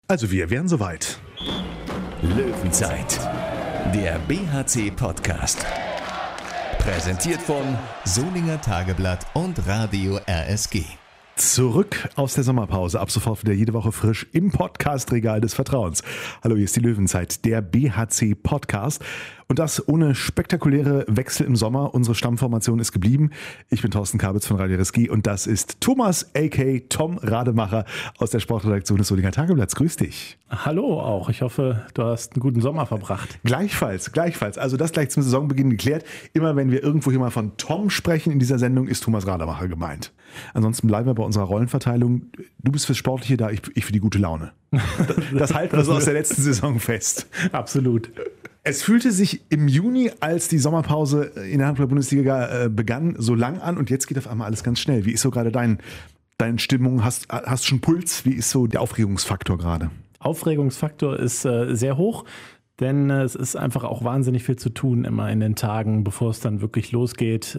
Also wir wären soweit. Löwenzeit, der BHC-Podcast. Präsentiert von Solinger Tageblatt und Radio RSG. Zurück aus der Sommerpause, ab sofort wieder jede Woche frisch im Podcast-Regal des Vertrauens. Hallo, hier ist die Löwenzeit, der BHC-Podcast. Und das ohne spektakuläre Wechsel im Sommer. Unsere Stammformation ist geblieben. Ich bin Thorsten Kabitz von Radio RSG und das ist Thomas a.k. Tom Rademacher aus der Sportredaktion des Solinger Tageblatts. Grüß dich. Hallo auch. Ich hoffe, du hast einen guten Sommer verbracht. Gleichfalls. Also das gleich zum Saisonbeginn geklärt. Immer wenn wir irgendwo hier mal von Tom sprechen in dieser Sendung, ist Thomas Rademacher gemeint. Ansonsten bleiben wir bei unserer Rollenverteilung. Du bist fürs Sportliche da, ich für die gute Laune. Das halten wir so aus der letzten Saison fest. Absolut. Es fühlte sich im Juni, als die Sommerpause in der Handball-Bundesliga begann, so lang an und jetzt geht auf einmal alles ganz schnell. Wie ist so gerade deine Stimmung? Hast schon Puls? Wie ist so der Aufregungsfaktor gerade? Aufregungsfaktor ist sehr hoch, denn es ist einfach auch wahnsinnig viel zu tun immer in den Tagen, bevor es dann wirklich losgeht.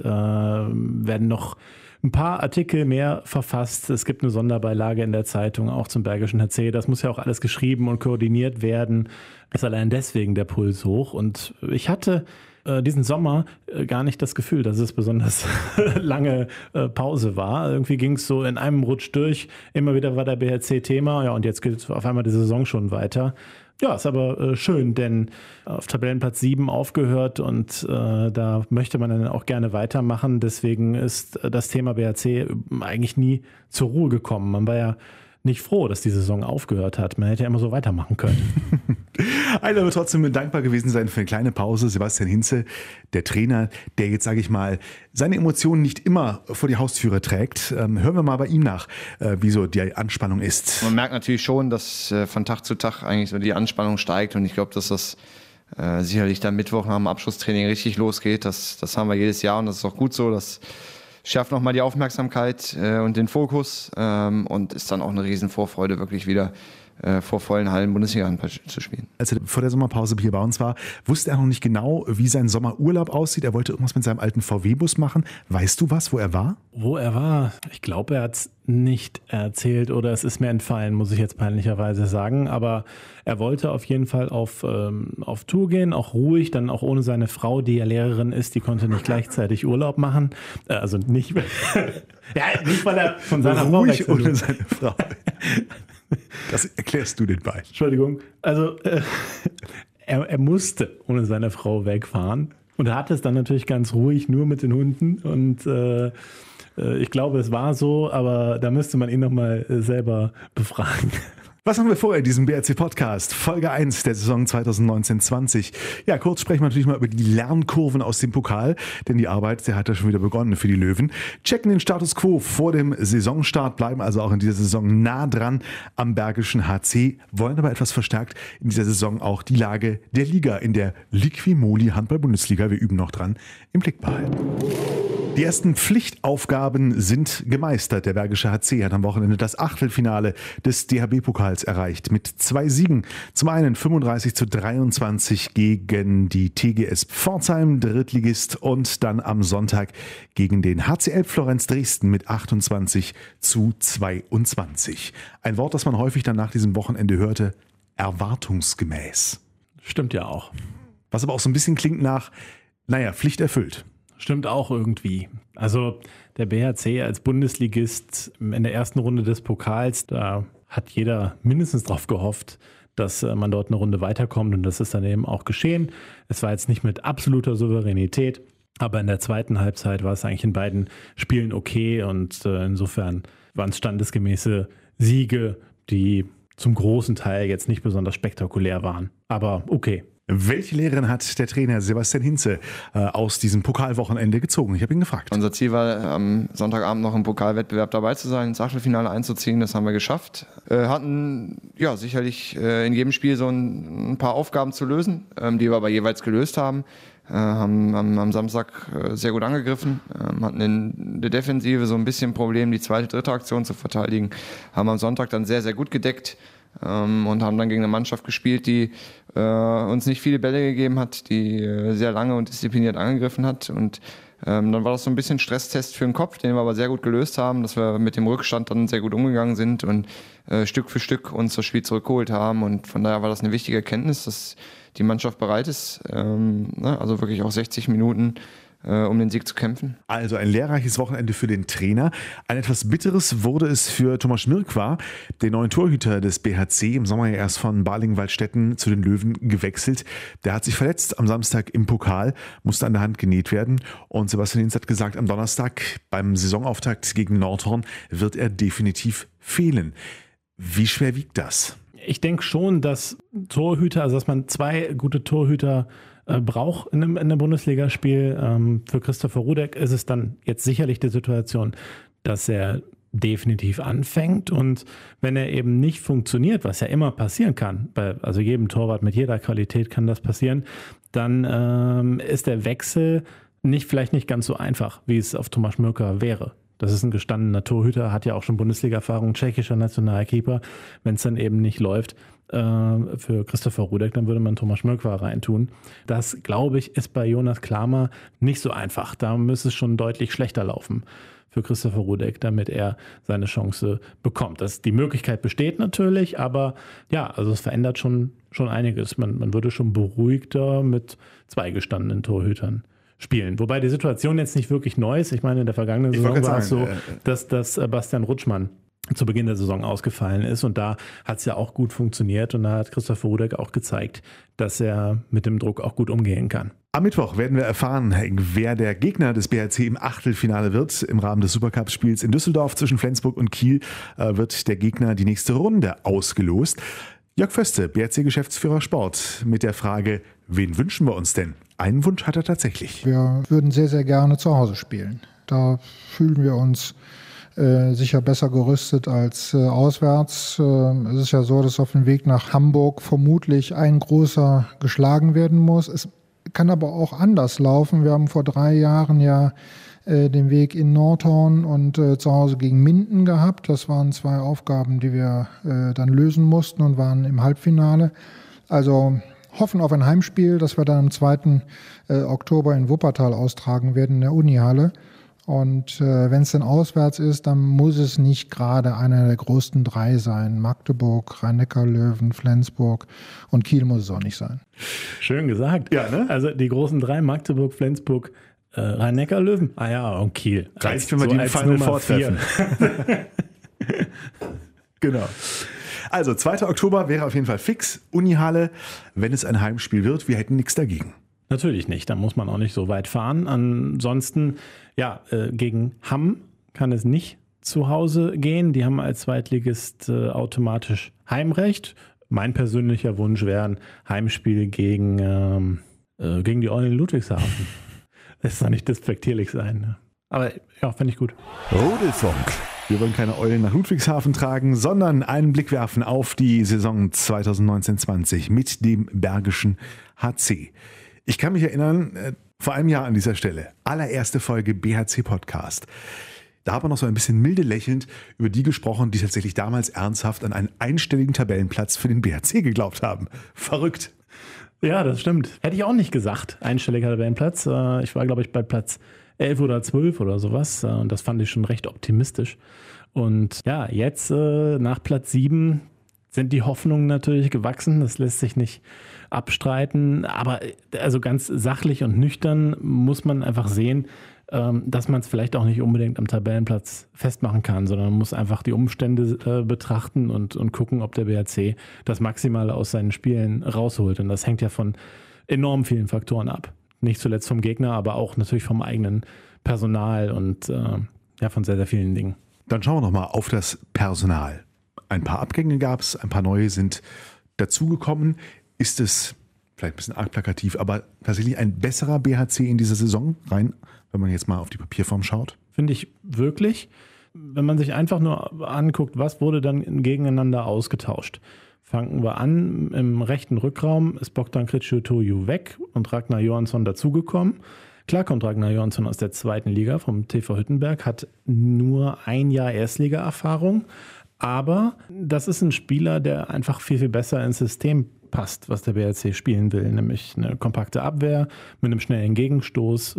Werden noch ein paar Artikel mehr verfasst. Es gibt eine Sonderbeilage in der Zeitung, auch zum Bergischen HC. Das muss ja auch alles geschrieben und koordiniert werden. Ist allein deswegen der Puls hoch. Und ich hatte diesen Sommer gar nicht das Gefühl, dass es besonders lange Pause war. Irgendwie ging es so in einem Rutsch durch. Immer wieder war der BHC Thema. Ja, und jetzt geht auf einmal die Saison schon weiter. Ja, ist aber schön, denn auf Tabellenplatz 7 aufgehört und da möchte man dann auch gerne weitermachen. Deswegen ist das Thema BHC eigentlich nie zur Ruhe gekommen. Man war ja nicht froh, dass die Saison aufgehört hat. Man hätte ja immer so weitermachen können. Einer wird trotzdem dankbar gewesen sein für eine kleine Pause. Sebastian Hinze, der Trainer, der jetzt, sage ich mal, seine Emotionen nicht immer vor die Haustüre trägt. Hören wir mal bei ihm nach, wie so die Anspannung ist. Man merkt natürlich schon, dass von Tag zu Tag eigentlich so die Anspannung steigt und ich glaube, dass das sicherlich dann Mittwoch nach dem Abschlusstraining richtig losgeht. Das haben wir jedes Jahr und das ist auch gut so. Das schärft nochmal die Aufmerksamkeit und den Fokus und ist dann auch eine riesen Vorfreude, wirklich wieder vor vollen Hallen Bundesliga zu spielen. Als er vor der Sommerpause hier bei uns war, wusste er noch nicht genau, wie sein Sommerurlaub aussieht. Er wollte irgendwas mit seinem alten VW-Bus machen. Weißt du was, wo er war? Wo er war? Ich glaube, er hat es nicht erzählt oder es ist mir entfallen, muss ich jetzt peinlicherweise sagen. Aber er wollte auf jeden Fall auf Tour gehen, auch ruhig, dann auch ohne seine Frau, die ja Lehrerin ist, die konnte nicht gleichzeitig Urlaub machen. Also nicht, ja, nicht weil er von seiner Frau ruhig ohne seine Frau. Das erklärst du den beiden. Entschuldigung. Also er musste ohne seine Frau wegfahren und er hatte es dann natürlich ganz ruhig nur mit den Hunden und ich glaube, es war so, aber da müsste man ihn nochmal selber befragen. Was haben wir vor in diesem BRC-Podcast? Folge 1 der Saison 2019-20. Ja, kurz sprechen wir natürlich mal über die Lernkurven aus dem Pokal, denn die Arbeit, der hat ja schon wieder begonnen für die Löwen. Checken den Status Quo vor dem Saisonstart, bleiben also auch in dieser Saison nah dran am Bergischen HC, wollen aber etwas verstärkt in dieser Saison auch die Lage der Liga in der Liquimoli Handball-Bundesliga, wir üben noch dran, im Blick behalten. Die ersten Pflichtaufgaben sind gemeistert. Der Bergische HC hat am Wochenende das Achtelfinale des DHB-Pokals erreicht mit 2 Siegen. Zum einen 35:23 gegen die TGS Pforzheim, Drittligist, und dann am Sonntag gegen den HCL Florenz Dresden mit 28:22. Ein Wort, das man häufig dann nach diesem Wochenende hörte: erwartungsgemäß. Stimmt ja auch. Was aber auch so ein bisschen klingt nach, Pflicht erfüllt. Stimmt auch irgendwie. Also der BHC als Bundesligist in der ersten Runde des Pokals, da hat jeder mindestens drauf gehofft, dass man dort eine Runde weiterkommt und das ist dann eben auch geschehen. Es war jetzt nicht mit absoluter Souveränität, aber in der zweiten Halbzeit war es eigentlich in beiden Spielen okay und insofern waren es standesgemäße Siege, die zum großen Teil jetzt nicht besonders spektakulär waren, aber okay. Welche Lehren hat der Trainer Sebastian Hinze aus diesem Pokalwochenende gezogen? Ich habe ihn gefragt. Unser Ziel war, am Sonntagabend noch im Pokalwettbewerb dabei zu sein, ins Achtelfinale einzuziehen. Das haben wir geschafft. Hatten ja sicherlich in jedem Spiel so ein paar Aufgaben zu lösen, die wir aber jeweils gelöst haben. Haben am Samstag sehr gut angegriffen, hatten in der Defensive so ein bisschen Problem, die zweite, dritte Aktion zu verteidigen. Haben am Sonntag dann sehr, sehr gut gedeckt. Und haben dann gegen eine Mannschaft gespielt, die uns nicht viele Bälle gegeben hat, die sehr lange und diszipliniert angegriffen hat und Dann war das so ein bisschen Stresstest für den Kopf, den wir aber sehr gut gelöst haben, dass wir mit dem Rückstand dann sehr gut umgegangen sind und Stück für Stück uns das Spiel zurückgeholt haben. Und von daher war das eine wichtige Erkenntnis, dass die Mannschaft bereit ist, also wirklich auch 60 Minuten um den Sieg zu kämpfen. Also ein lehrreiches Wochenende für den Trainer. Ein etwas bitteres wurde es für Thomas Schmirkwa, den neuen Torhüter des BHC, im Sommer ja erst von Balingen-Waldstätten zu den Löwen gewechselt. Der hat sich verletzt am Samstag im Pokal, musste an der Hand genäht werden. Und Sebastian Hinz hat gesagt, am Donnerstag beim Saisonauftakt gegen Nordhorn wird er definitiv fehlen. Wie schwer wiegt das? Ich denke schon, dass Torhüter, also dass man 2 gute Torhüter braucht in einem Bundesligaspiel. Für Christopher Rudek ist es dann jetzt sicherlich die Situation, dass er definitiv anfängt und wenn er eben nicht funktioniert, was ja immer passieren kann, also jedem Torwart mit jeder Qualität kann das passieren, dann ist der Wechsel vielleicht nicht ganz so einfach, wie es auf Thomas Schmirkwa wäre. Das ist ein gestandener Torhüter, hat ja auch schon Bundesliga-Erfahrung, tschechischer Nationalkeeper. Wenn es dann eben nicht läuft für Christopher Rudek, dann würde man Thomas Schmirkwa reintun. Das, glaube ich, ist bei Jonas Klamer nicht so einfach. Da müsste es schon deutlich schlechter laufen für Christopher Rudek, damit er seine Chance bekommt. Die Möglichkeit besteht natürlich, aber ja, also es verändert schon einiges. Man würde schon beruhigter mit 2 gestandenen Torhütern spielen. Wobei die Situation jetzt nicht wirklich neu ist. Ich meine, in der vergangenen Saison war es so, dass Bastian Rutschmann zu Beginn der Saison ausgefallen ist und da hat es ja auch gut funktioniert und da hat Christopher Rudek auch gezeigt, dass er mit dem Druck auch gut umgehen kann. Am Mittwoch werden wir erfahren, wer der Gegner des BHC im Achtelfinale wird. Im Rahmen des Supercup-Spiels in Düsseldorf zwischen Flensburg und Kiel wird der Gegner die nächste Runde ausgelost. Jörg Föste, BHC-Geschäftsführer Sport, mit der Frage, wen wünschen wir uns denn? Einen Wunsch hat er tatsächlich. Wir würden sehr, sehr gerne zu Hause spielen. Da fühlen wir uns sicher besser gerüstet als auswärts. Es ist ja so, dass auf dem Weg nach Hamburg vermutlich ein großer geschlagen werden muss. Es kann aber auch anders laufen. Wir haben vor 3 Jahren ja den Weg in Nordhorn und zu Hause gegen Minden gehabt. Das waren 2 Aufgaben, die wir dann lösen mussten und waren im Halbfinale. Also hoffen auf ein Heimspiel, das wir dann am 2. Oktober in Wuppertal austragen werden in der Unihalle. Und wenn es dann auswärts ist, dann muss es nicht gerade einer der großen 3 sein. Magdeburg, Rhein-Neckar-Löwen, Flensburg und Kiel muss es auch nicht sein. Schön gesagt. Ja, ne? Also die großen 3, Magdeburg, Flensburg, Rhein-Neckar-Löwen. Ah ja, und Kiel. Reicht, wenn wir die im Final vortreffen. Genau. Also 2. Oktober wäre auf jeden Fall fix. Unihalle, wenn es ein Heimspiel wird, wir hätten nichts dagegen. Natürlich nicht, da muss man auch nicht so weit fahren. Ansonsten, ja, gegen Hamm kann es nicht zu Hause gehen. Die haben als Zweitligist automatisch Heimrecht. Mein persönlicher Wunsch wäre ein Heimspiel gegen die Eulen Ludwigshafen. Das soll nicht despektierlich sein. Ne? Aber ja, finde ich gut. Rudelfunk. Wir wollen keine Eulen nach Ludwigshafen tragen, sondern einen Blick werfen auf die Saison 2019-20 mit dem Bergischen HC. Ich kann mich erinnern, vor einem Jahr an dieser Stelle, allererste Folge BHC Podcast. Da haben wir noch so ein bisschen milde lächelnd über die gesprochen, die tatsächlich damals ernsthaft an einen einstelligen Tabellenplatz für den BHC geglaubt haben. Verrückt. Ja, das stimmt. Hätte ich auch nicht gesagt, einstelliger Tabellenplatz. Ich war, glaube ich, bei Platz 11 oder 12 oder sowas. Und das fand ich schon recht optimistisch. Und ja, jetzt nach Platz 7 sind die Hoffnungen natürlich gewachsen. Das lässt sich nicht abstreiten. Aber also ganz sachlich und nüchtern muss man einfach sehen, dass man es vielleicht auch nicht unbedingt am Tabellenplatz festmachen kann, sondern man muss einfach die Umstände betrachten und gucken, ob der BHC das Maximale aus seinen Spielen rausholt. Und das hängt ja von enorm vielen Faktoren ab. Nicht zuletzt vom Gegner, aber auch natürlich vom eigenen Personal und von sehr, sehr vielen Dingen. Dann schauen wir nochmal auf das Personal. Ein paar Abgänge gab es, ein paar neue sind dazugekommen. Ist es vielleicht ein bisschen arg plakativ, aber tatsächlich ein besserer BHC in dieser Saison rein, wenn man jetzt mal auf die Papierform schaut? Finde ich wirklich. Wenn man sich einfach nur anguckt, was wurde dann gegeneinander ausgetauscht. Fangen wir an, im rechten Rückraum ist Bogdan Kriciotoju weg und Ragnar Johansson dazugekommen. Klar kommt Ragnar Johansson aus der 2. Liga vom TV Hüttenberg, hat nur ein Jahr Erstliga-Erfahrung, aber das ist ein Spieler, der einfach viel, viel besser ins System passt, was der BRC spielen will, nämlich eine kompakte Abwehr mit einem schnellen Gegenstoß.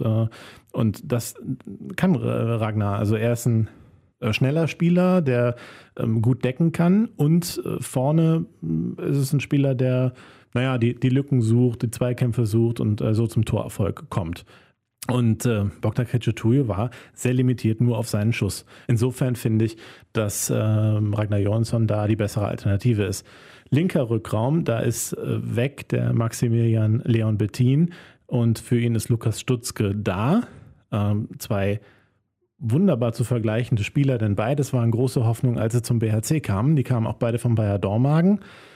Und das kann Ragnar. Also er ist ein schneller Spieler, der gut decken kann, und vorne ist es ein Spieler, der die Lücken sucht, die Zweikämpfe sucht und so zum Torerfolg kommt. Und Bogdan Krejci war sehr limitiert nur auf seinen Schuss. Insofern finde ich, dass Ragnar Johansson da die bessere Alternative ist. Linker Rückraum, da ist weg der Maximilian Leon Bettin und für ihn ist Lukas Stutzke da. Zwei wunderbar zu vergleichende Spieler, denn beides waren große Hoffnung, als sie zum BHC kamen. Die kamen auch beide vom Bayer Dormagen.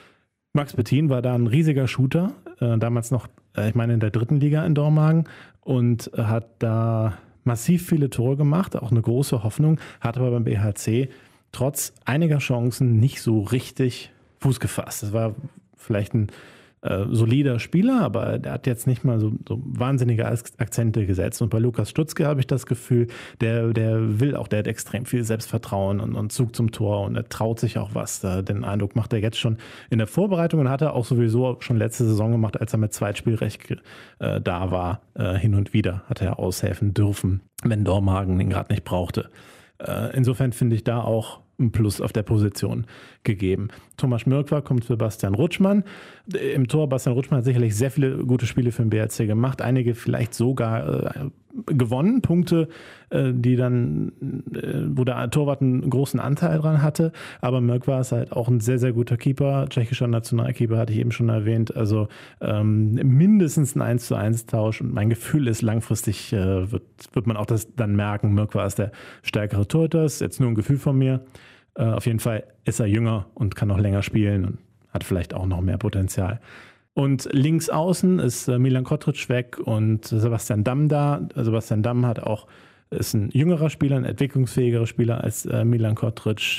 Max Bettin war da ein riesiger Shooter, damals noch, ich meine in der 3. Liga in Dormagen, und hat da massiv viele Tore gemacht, auch eine große Hoffnung, hat aber beim BHC trotz einiger Chancen nicht so richtig Fuß gefasst. Das war vielleicht ein solider Spieler, aber der hat jetzt nicht mal so wahnsinnige Akzente gesetzt. Und bei Lukas Stutzke habe ich das Gefühl, der will auch, der hat extrem viel Selbstvertrauen und Zug zum Tor und er traut sich auch was. Den Eindruck macht er jetzt schon in der Vorbereitung und hat er auch sowieso schon letzte Saison gemacht, als er mit Zweitspielrecht da war. Hin und wieder hat er aushelfen dürfen, wenn Dormagen ihn gerade nicht brauchte. Insofern finde ich da auch ein Plus auf der Position gegeben. Thomas Mürkwa kommt für Bastian Rutschmann. Im Tor, Bastian Rutschmann hat sicherlich sehr viele gute Spiele für den BRC gemacht, einige vielleicht sogar gewonnen, Punkte, die dann, wo der Torwart einen großen Anteil dran hatte, aber Mürkwa ist halt auch ein sehr, sehr guter Keeper, tschechischer Nationalkeeper, hatte ich eben schon erwähnt, also mindestens ein 1:1-Tausch, und mein Gefühl ist, langfristig wird man auch das dann merken, Mürkwa ist der stärkere Torhüter, ist jetzt nur ein Gefühl von mir. Auf jeden Fall ist er jünger und kann noch länger spielen und hat vielleicht auch noch mehr Potenzial. Und links außen ist Milan Kotric weg und Sebastian Damm da. Sebastian Damm ist ein jüngerer Spieler, ein entwicklungsfähigerer Spieler als Milan Kotric.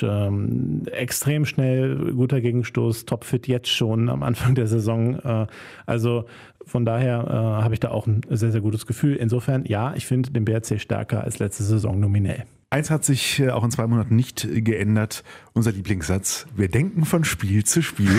Extrem schnell, guter Gegenstoß, topfit jetzt schon am Anfang der Saison. Also von daher habe ich da auch ein sehr, sehr gutes Gefühl. Insofern, ja, ich finde den BRC stärker als letzte Saison nominell. Eins hat sich auch in 2 Monaten nicht geändert. Unser Lieblingssatz: Wir denken von Spiel zu Spiel.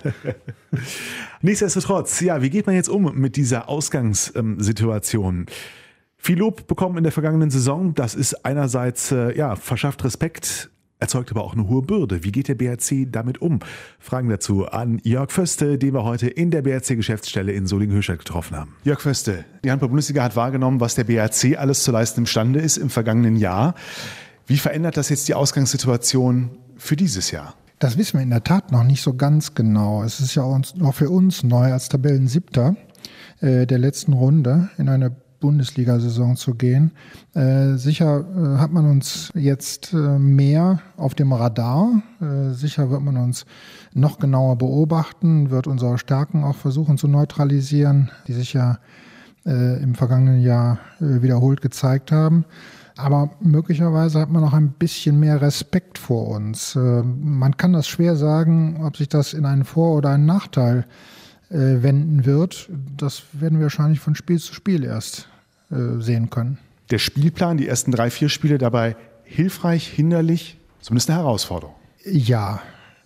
Nichtsdestotrotz, ja, wie geht man jetzt um mit dieser Ausgangssituation? Viel Lob bekommen in der vergangenen Saison. Das ist einerseits, verschafft Respekt, erzeugt aber auch eine hohe Bürde. Wie geht der BRC damit um? Fragen dazu an Jörg Föste, den wir heute in der BRC-Geschäftsstelle in Solingen-Höchstadt getroffen haben. Jörg Föste, die Handball-Bundesliga hat wahrgenommen, was der BRC alles zu leisten imstande ist im vergangenen Jahr. Wie verändert das jetzt die Ausgangssituation für dieses Jahr? Das wissen wir in der Tat noch nicht so ganz genau. Es ist ja auch für uns neu, als Tabellensiebter der letzten Runde in eine Bundesliga-Saison zu gehen. Sicher hat man uns jetzt mehr auf dem Radar. Sicher wird man uns noch genauer beobachten, wird unsere Stärken auch versuchen zu neutralisieren, die sich ja im vergangenen Jahr wiederholt gezeigt haben. Aber möglicherweise hat man noch ein bisschen mehr Respekt vor uns. Man kann das schwer sagen, ob sich das in einen Vor- oder einen Nachteil wenden wird. Das werden wir wahrscheinlich von Spiel zu Spiel erst sehen können. Der Spielplan, die ersten 3-4 Spiele dabei hilfreich, hinderlich, zumindest eine Herausforderung. Ja,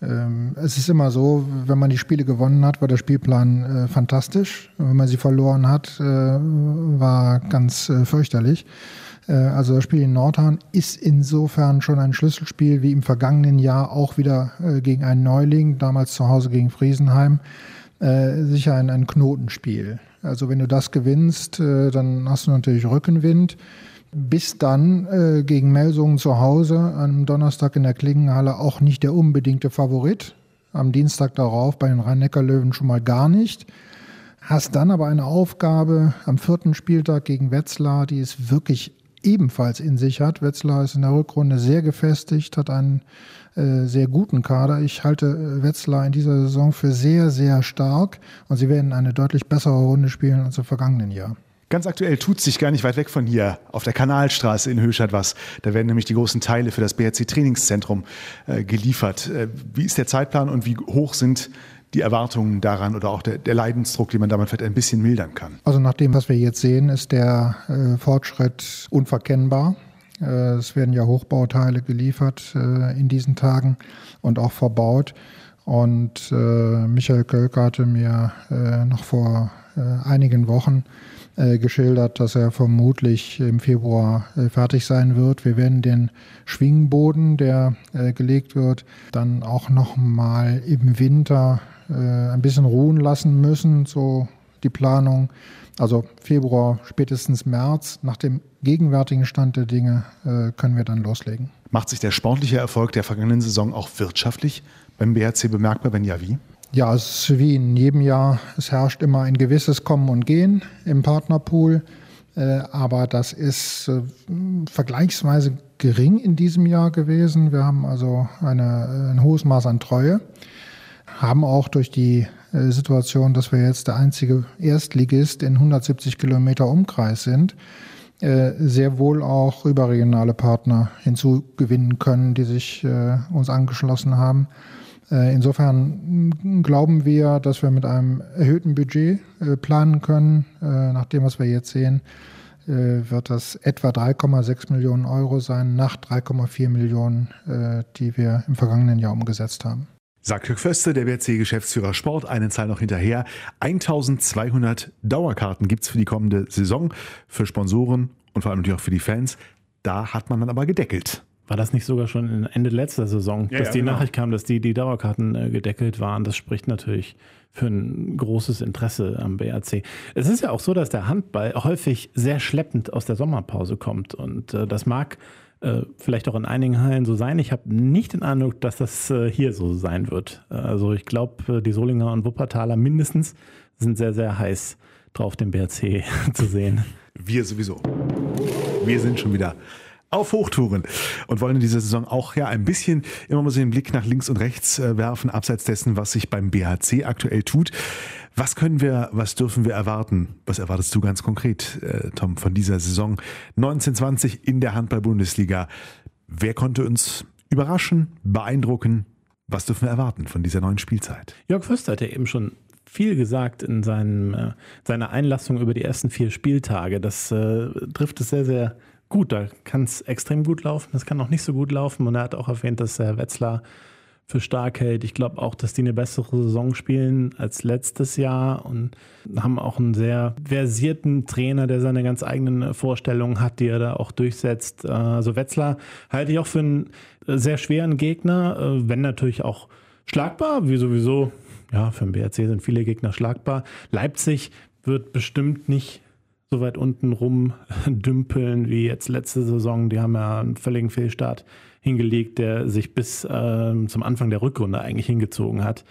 es ist immer so, wenn man die Spiele gewonnen hat, war der Spielplan fantastisch. Wenn man sie verloren hat, war ganz fürchterlich. Also das Spiel in Nordhorn ist insofern schon ein Schlüsselspiel, wie im vergangenen Jahr auch wieder gegen einen Neuling, damals zu Hause gegen Friesenheim. Sicher ein Knotenspiel. Also wenn du das gewinnst, dann hast du natürlich Rückenwind. Bis dann gegen Melsungen zu Hause am Donnerstag in der Klingenhalle auch nicht der unbedingte Favorit. Am Dienstag darauf bei den Rhein-Neckar-Löwen schon mal gar nicht. Hast dann aber eine Aufgabe am 4. Spieltag gegen Wetzlar, die es wirklich ebenfalls in sich hat. Wetzlar ist in der Rückrunde sehr gefestigt, hat einen sehr guten Kader. Ich halte Wetzlar in dieser Saison für sehr, sehr stark und sie werden eine deutlich bessere Runde spielen als im vergangenen Jahr. Ganz aktuell tut sich gar nicht weit weg von hier auf der Kanalstraße in Höchstadt was. Da werden nämlich die großen Teile für das BRC-Trainingszentrum geliefert. Wie ist der Zeitplan und wie hoch sind die Erwartungen daran oder auch der Leidensdruck, den man damit vielleicht ein bisschen mildern kann? Also nach dem, was wir jetzt sehen, ist der Fortschritt unverkennbar. Es werden ja Hochbauteile geliefert in diesen Tagen und auch verbaut. Und Michael Kölker hatte mir noch vor einigen Wochen geschildert, dass er vermutlich im Februar fertig sein wird. Wir werden den Schwingboden, der gelegt wird, dann auch noch mal im Winter ein bisschen ruhen lassen müssen, so die Planung. Also Februar, spätestens März, nach dem gegenwärtigen Stand der Dinge können wir dann loslegen. Macht sich der sportliche Erfolg der vergangenen Saison auch wirtschaftlich beim BHC bemerkbar? Wenn ja, wie? Ja, es ist wie in jedem Jahr. Es herrscht immer ein gewisses Kommen und Gehen im Partnerpool. Aber das ist vergleichsweise gering in diesem Jahr gewesen. Wir haben also ein hohes Maß an Treue. Haben auch durch die Situation, dass wir jetzt der einzige Erstligist in 170 Kilometer Umkreis sind, sehr wohl auch überregionale Partner hinzugewinnen können, die sich uns angeschlossen haben. Insofern glauben wir, dass wir mit einem erhöhten Budget planen können. Nach dem, was wir jetzt sehen, wird das etwa 3,6 Millionen Euro sein, nach 3,4 Millionen, die wir im vergangenen Jahr umgesetzt haben. Sagt Jörg Föste, der BRC-Geschäftsführer Sport, eine Zahl noch hinterher. 1200 Dauerkarten gibt es für die kommende Saison, für Sponsoren und vor allem natürlich auch für die Fans. Da hat man dann aber gedeckelt. War das nicht sogar schon Ende letzter Saison, dass die Nachricht kam, dass die Dauerkarten gedeckelt waren? Das spricht natürlich für ein großes Interesse am BRC. Es ist ja auch so, dass der Handball häufig sehr schleppend aus der Sommerpause kommt. Und das mag vielleicht auch in einigen Hallen so sein. Ich habe nicht den Eindruck, dass das hier so sein wird. Also ich glaube, die Solinger und Wuppertaler mindestens sind sehr, sehr heiß drauf, den BRC zu sehen. Wir sowieso. Wir sind schon wieder auf Hochtouren und wollen in dieser Saison auch ein bisschen immer mal so den Blick nach links und rechts werfen, abseits dessen, was sich beim BHC aktuell tut. Was dürfen wir erwarten? Was erwartest du ganz konkret, Tom, von dieser Saison 1920 in der Handball-Bundesliga? Wer konnte uns überraschen, beeindrucken? Was dürfen wir erwarten von dieser neuen Spielzeit? Jörg Föste hat ja eben schon viel gesagt in seiner Einlassung über die ersten 4 Spieltage. Das trifft es sehr, sehr gut. Da kann es extrem gut laufen, das kann auch nicht so gut laufen. Und er hat auch erwähnt, dass Herr Wetzlar für stark hält. Ich glaube auch, dass die eine bessere Saison spielen als letztes Jahr und haben auch einen sehr versierten Trainer, der seine ganz eigenen Vorstellungen hat, die er da auch durchsetzt. Also Wetzlar halte ich auch für einen sehr schweren Gegner, wenn natürlich auch schlagbar, wie sowieso. Ja, für den BRC sind viele Gegner schlagbar. Leipzig wird bestimmt nicht so weit unten rumdümpeln wie jetzt letzte Saison. Die haben ja einen völligen Fehlstart hingelegt, der sich bis zum Anfang der Rückrunde eigentlich hingezogen hat.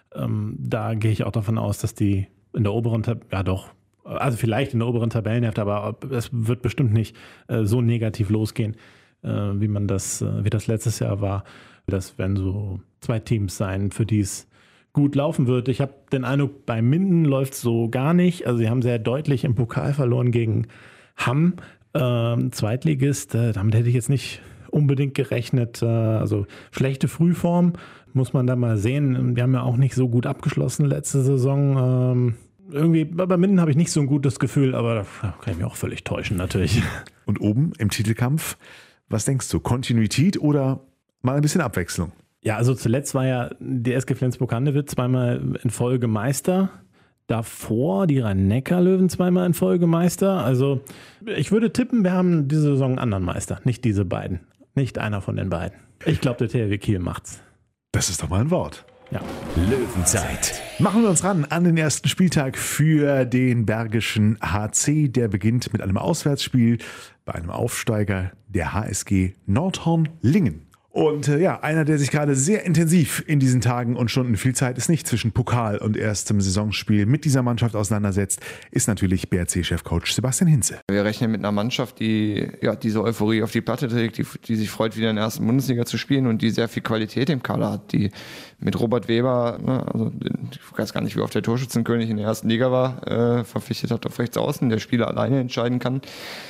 Da gehe ich auch davon aus, dass die in der oberen vielleicht in der oberen Tabellenhälfte, aber es wird bestimmt nicht so negativ losgehen, wie das letztes Jahr war. Das werden so 2 Teams sein, für die es gut laufen wird. Ich habe den Eindruck, bei Minden läuft es so gar nicht. Also sie haben sehr deutlich im Pokal verloren gegen Hamm, Zweitligist. Damit hätte ich jetzt nicht unbedingt gerechnet. Also schlechte Frühform, muss man da mal sehen. Wir haben ja auch nicht so gut abgeschlossen letzte Saison. Irgendwie bei Minden habe ich nicht so ein gutes Gefühl, aber da kann ich mich auch völlig täuschen natürlich. Und oben im Titelkampf, was denkst du? Kontinuität oder mal ein bisschen Abwechslung? Ja, also zuletzt war ja die SG Flensburg-Handewitt zweimal in Folge Meister. Davor die Rhein-Neckar-Löwen zweimal in Folge Meister. Also ich würde tippen, wir haben diese Saison einen anderen Meister. Nicht diese beiden. Nicht einer von den beiden. Ich glaube, der THW Kiel macht's. Das ist doch mal ein Wort. Ja. Löwenzeit. Machen wir uns ran an den ersten Spieltag für den Bergischen HC. Der beginnt mit einem Auswärtsspiel bei einem Aufsteiger, der HSG Nordhorn-Lingen. Und einer, der sich gerade sehr intensiv in diesen Tagen und Stunden, viel Zeit ist nicht, zwischen Pokal und erstem Saisonspiel mit dieser Mannschaft auseinandersetzt, ist natürlich BRC-Chefcoach Sebastian Hinze. Wir rechnen mit einer Mannschaft, die diese Euphorie auf die Platte trägt, die sich freut, wieder in der ersten Bundesliga zu spielen und die sehr viel Qualität im Kader hat, die mit Robert Weber, ich weiß gar nicht, wie oft der Torschützenkönig in der ersten Liga war, verpflichtet hat auf rechts außen, der Spieler alleine entscheiden kann.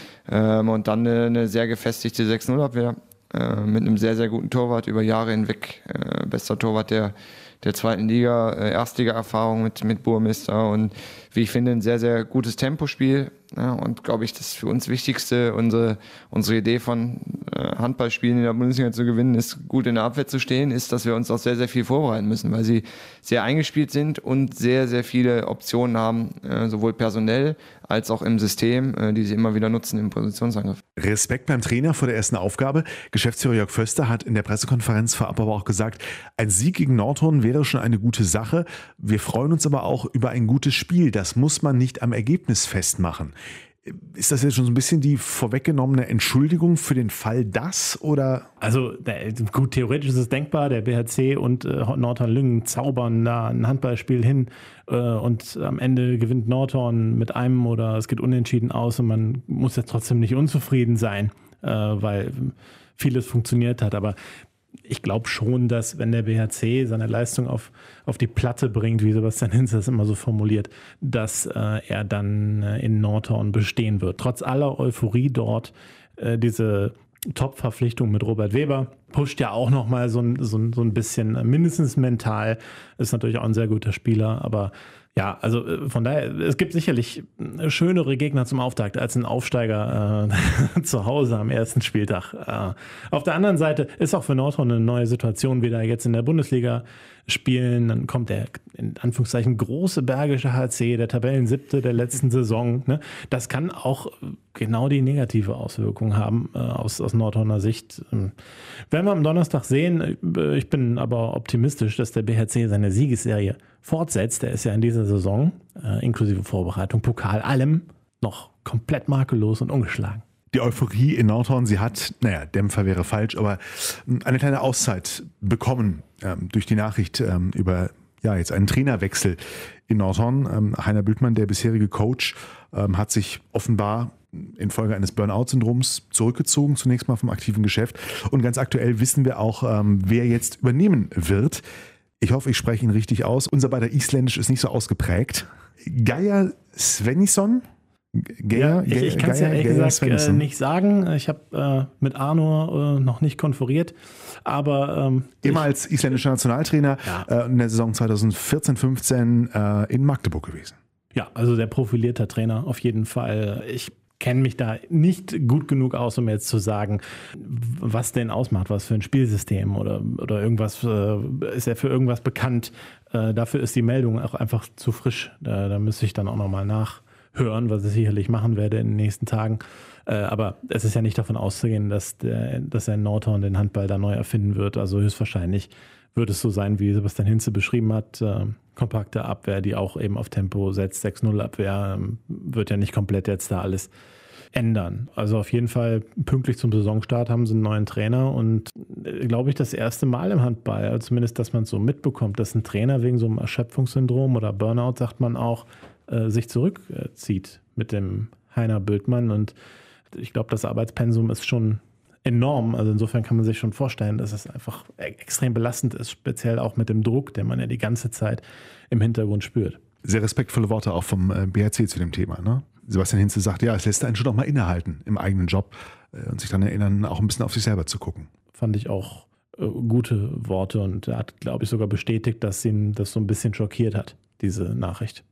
Und dann eine sehr gefestigte 6-0-Abwehr. Mit einem sehr, sehr guten Torwart über Jahre hinweg. Bester Torwart der der zweiten Liga, Erstliga-Erfahrung mit Burmester und wie ich finde, ein sehr, sehr gutes Tempospiel. Ja, und glaube ich, das für uns Wichtigste, unsere Idee von Handballspielen in der Bundesliga zu gewinnen, ist gut in der Abwehr zu stehen, ist, dass wir uns auch sehr, sehr viel vorbereiten müssen, weil sie sehr eingespielt sind und sehr, sehr viele Optionen haben, sowohl personell als auch im System, die sie immer wieder nutzen im Positionsangriff. Respekt beim Trainer vor der ersten Aufgabe. Geschäftsführer Jörg Förster hat in der Pressekonferenz vorab aber auch gesagt, ein Sieg gegen Nordhorn wäre schon eine gute Sache. Wir freuen uns aber auch über ein gutes Spiel. Das muss man nicht am Ergebnis festmachen. Ist das jetzt schon so ein bisschen die vorweggenommene Entschuldigung für den Fall das oder? Also gut, theoretisch ist es denkbar, der BHC und Nordhorn-Lüngen zaubern da ein Handballspiel hin und am Ende gewinnt Nordhorn mit einem oder es geht unentschieden aus und man muss jetzt trotzdem nicht unzufrieden sein, weil vieles funktioniert hat, aber ich glaube schon, dass wenn der BHC seine Leistung auf die Platte bringt, wie Sebastian Hinz das immer so formuliert, dass er dann in Nordhorn bestehen wird. Trotz aller Euphorie dort, diese Top-Verpflichtung mit Robert Weber pusht ja auch nochmal so ein bisschen, mindestens mental, ist natürlich auch ein sehr guter Spieler, aber ja, also von daher, es gibt sicherlich schönere Gegner zum Auftakt als ein Aufsteiger zu Hause am ersten Spieltag. Auf der anderen Seite ist auch für Nordhorn eine neue Situation, wieder jetzt in der Bundesliga spielen. Dann kommt der, in Anführungszeichen, große Bergische HC, der Tabellensiebte der letzten Saison. Ne? Das kann auch genau die negative Auswirkung haben aus Nordhorner Sicht. Werden wir am Donnerstag sehen. Ich bin aber optimistisch, dass der BHC seine Siegesserie fortsetzt. Der ist ja in dieser Saison, inklusive Vorbereitung, Pokal, allem noch komplett makellos und ungeschlagen. Die Euphorie in Nordhorn, sie hat, Dämpfer wäre falsch, aber eine kleine Auszeit bekommen durch die Nachricht über jetzt einen Trainerwechsel in Nordhorn. Heiner Bültmann, der bisherige Coach, hat sich offenbar infolge eines Burnout-Syndroms zurückgezogen, zunächst mal vom aktiven Geschäft. Und ganz aktuell wissen wir auch, wer jetzt übernehmen wird. Ich hoffe, ich spreche ihn richtig aus. Unser beider Isländisch ist nicht so ausgeprägt. Geir Svennisson? Ich kann es ja ehrlich gesagt nicht sagen. Ich habe mit Arno noch nicht konferiert, aber immer als isländischer Nationaltrainer in der Saison 2014-15 in Magdeburg gewesen. Ja, also sehr profilierter Trainer auf jeden Fall. Ich kenne mich da nicht gut genug aus, um jetzt zu sagen, was denn ausmacht, was für ein Spielsystem oder irgendwas, ist er für irgendwas bekannt. Dafür ist die Meldung auch einfach zu frisch. Da müsste ich dann auch nochmal nachhören, was ich sicherlich machen werde in den nächsten Tagen. Aber es ist ja nicht davon auszugehen, dass er in Nordhorn den Handball da neu erfinden wird. Also höchstwahrscheinlich wird es so sein, wie Sebastian Hinze beschrieben hat. Kompakte Abwehr, die auch eben auf Tempo setzt. 6-0 Abwehr wird ja nicht komplett jetzt da alles ändern. Also auf jeden Fall pünktlich zum Saisonstart haben sie einen neuen Trainer und glaube ich das erste Mal im Handball, also zumindest, dass man es so mitbekommt, dass ein Trainer wegen so einem Erschöpfungssyndrom oder Burnout, sagt man auch, sich zurückzieht mit dem Heiner Bültmann und ich glaube, das Arbeitspensum ist schon enorm. Also insofern kann man sich schon vorstellen, dass es einfach extrem belastend ist, speziell auch mit dem Druck, den man ja die ganze Zeit im Hintergrund spürt. Sehr respektvolle Worte auch vom BHC zu dem Thema, ne? Sebastian Hinze sagt, es lässt einen schon auch mal innehalten im eigenen Job und sich dann erinnern, auch ein bisschen auf sich selber zu gucken. Fand ich auch gute Worte und er hat, glaube ich, sogar bestätigt, dass ihn das so ein bisschen schockiert hat, diese Nachricht.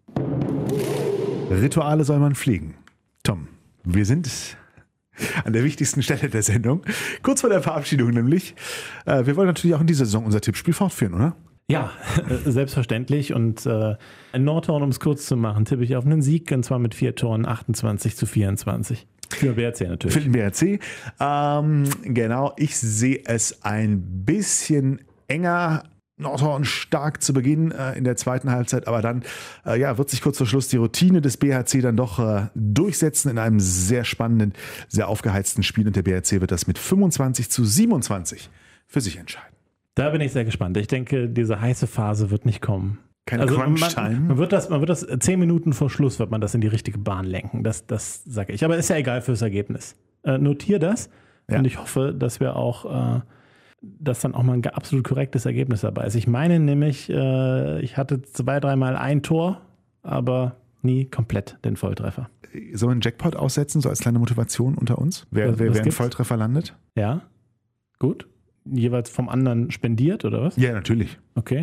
Rituale soll man pflegen. Tom, wir sind an der wichtigsten Stelle der Sendung, kurz vor der Verabschiedung nämlich. Wir wollen natürlich auch in dieser Saison unser Tippspiel fortführen, oder? Ja, selbstverständlich. Und in Nordhorn, um es kurz zu machen, tippe ich auf einen Sieg, und zwar mit 4 Toren, 28-24. Für BRC natürlich. Für den BRC. Genau, ich sehe es ein bisschen enger. Nordhorn stark zu Beginn in der zweiten Halbzeit, aber dann wird sich kurz vor Schluss die Routine des BHC dann doch durchsetzen in einem sehr spannenden, sehr aufgeheizten Spiel und der BHC wird das mit 25-27 für sich entscheiden. Da bin ich sehr gespannt. Ich denke, diese heiße Phase wird nicht kommen. Keine Crunch-Time. Man wird das 10 Minuten vor Schluss wird man das in die richtige Bahn lenken. Das sage ich. Aber ist ja egal fürs Ergebnis. Notier das und ich hoffe, dass wir auch dass dann auch mal ein absolut korrektes Ergebnis dabei ist. Ich meine nämlich, ich hatte 2-3 Mal ein Tor, aber nie komplett den Volltreffer. Sollen wir einen Jackpot aussetzen, so als kleine Motivation unter uns? Wer einen Volltreffer landet? Ja, gut. Jeweils vom anderen spendiert, oder was? Ja, natürlich. Okay.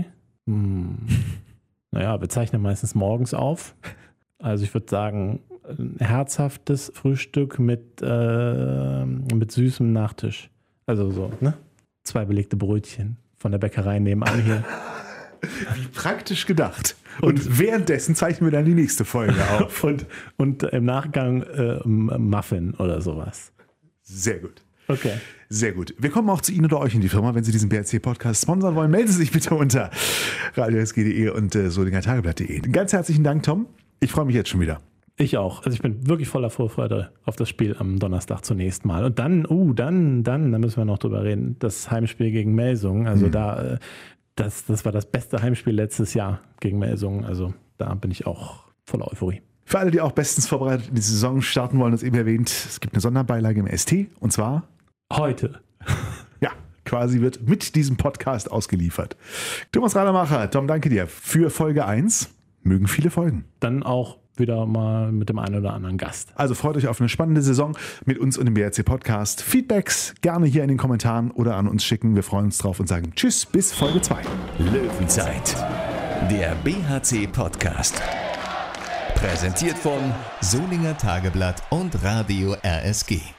Naja, wir zeichnen meistens morgens auf. Also ich würde sagen, ein herzhaftes Frühstück mit süßem Nachtisch. Also so, ne? 2 belegte Brötchen von der Bäckerei nebenan hier. Wie praktisch gedacht. Und währenddessen zeichnen wir dann die nächste Folge auf. und im Nachgang Muffin oder sowas. Sehr gut. Okay. Sehr gut. Wir kommen auch zu Ihnen oder euch in die Firma. Wenn Sie diesen BRC-Podcast sponsern wollen, melden Sie sich bitte unter radio.sg.de und solingertageblatt.de. Ganz herzlichen Dank, Tom. Ich freue mich jetzt schon wieder. Ich auch. Also ich bin wirklich voller Vorfreude auf das Spiel am Donnerstag zunächst mal. Und dann müssen wir noch drüber reden, das Heimspiel gegen Melsungen. Also das war das beste Heimspiel letztes Jahr gegen Melsungen. Also da bin ich auch voller Euphorie. Für alle, die auch bestens vorbereitet in die Saison starten wollen, das eben erwähnt, es gibt eine Sonderbeilage im ST und zwar heute. Ja, quasi wird mit diesem Podcast ausgeliefert. Thomas Radermacher, Tom, danke dir für Folge 1. Mögen viele Folgen. Dann auch wieder mal mit dem einen oder anderen Gast. Also freut euch auf eine spannende Saison mit uns und dem BRC Podcast. Feedbacks gerne hier in den Kommentaren oder an uns schicken. Wir freuen uns drauf und sagen Tschüss bis Folge 2. Löwenzeit, der BHC Podcast. Präsentiert von Solinger Tageblatt und Radio RSG.